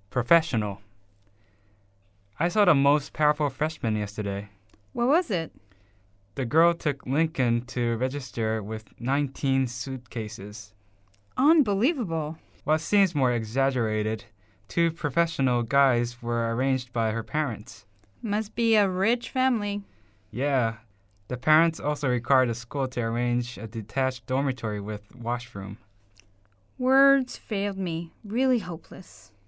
Professional. I saw the most powerful freshman yesterday. What was it? The girl took Lincoln to register with 19 suitcases. Unbelievable. What seems more exaggerated, 2 professional guys were arranged by her parents. Must be a rich family. Yeah, the parents also required the school to arrange a detached dormitory with washroom. Words failed me. Really hopeless.